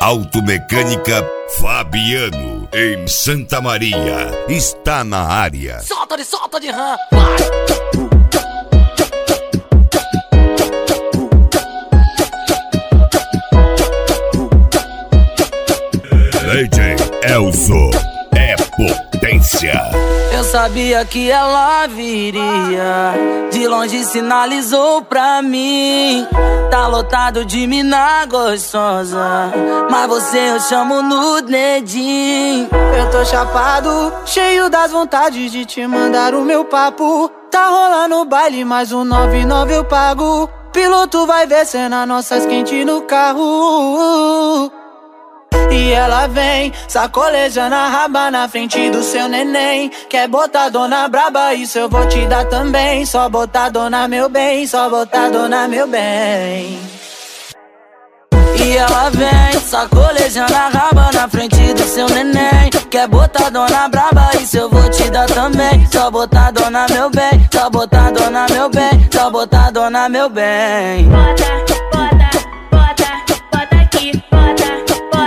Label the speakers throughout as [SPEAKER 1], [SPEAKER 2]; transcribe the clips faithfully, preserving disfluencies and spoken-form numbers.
[SPEAKER 1] Automecânica Fabiano, em Santa Maria, está na área.
[SPEAKER 2] Solta de solta de rã, vai!
[SPEAKER 1] D J Elzo é potência.
[SPEAKER 2] Eu sabia que ela viria, de longe sinalizou pra mim. Tá lotado de mina gostosa, mas você eu chamo no dedinho.
[SPEAKER 3] Eu tô chapado, cheio das vontades de te mandar o meu papo. Tá rolando o baile, mais um nove e nove eu pago. Piloto vai ver cena nossas quentes no carro. E ela vem, sacolejando a raba na frente do seu neném. Quer botar dona braba, isso eu vou te dar também. Só botar dona meu bem, só botar dona meu bem.
[SPEAKER 2] E ela vem, sacolejando a raba na frente do seu neném. Quer botar dona braba, isso eu vou te dar também. Só botar dona meu bem, só botar dona meu bem, só botar dona meu bem.
[SPEAKER 4] Bota, bota, bota, bota aqui, bota.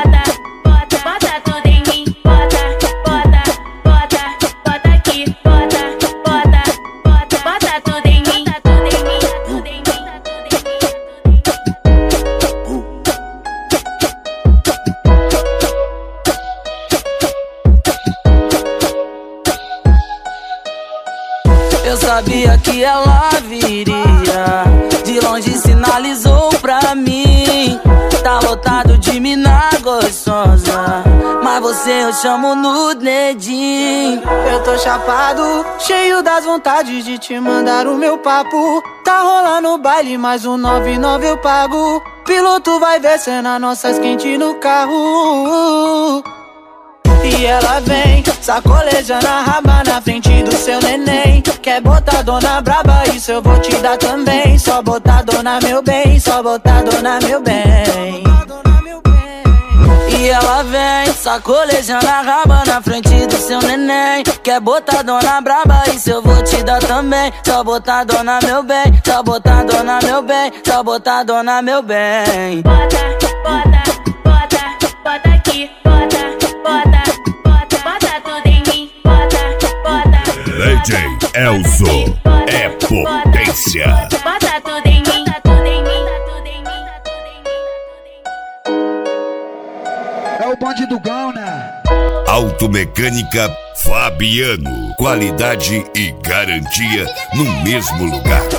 [SPEAKER 2] Eu sabia que ela viria, de longe sinalizou pra mim. Tá lotado de mina gostosa, mas você eu chamo no dedinho.
[SPEAKER 3] Eu tô chapado, cheio das vontades de te mandar o meu papo. Tá rolando o baile, mais um nove e nove eu pago. Piloto vai ver cena nossas quentes no carro. E ela vem, sacolejando a raba na frente do seu neném. Quer botar dona braba, isso eu vou te dar também. Só botar dona meu bem, só botar dona meu bem.
[SPEAKER 2] E ela vem, sacolejando a raba na frente do seu neném. Quer botar dona braba, isso eu vou te dar também. Só botar dona meu bem, só botar dona meu bem, só botar dona meu bem.
[SPEAKER 4] Bota, bota, bota, bota aqui, bota. Bota, bota, bota tudo em mim. Bota, bota.
[SPEAKER 1] D J Elzo é potência.
[SPEAKER 4] Bota, bota tudo em mim. Bota tudo em mim. Bota tudo em mim.
[SPEAKER 5] É o bonde do Gão, né?
[SPEAKER 1] Automecânica Fabiano. Qualidade e garantia no mesmo lugar.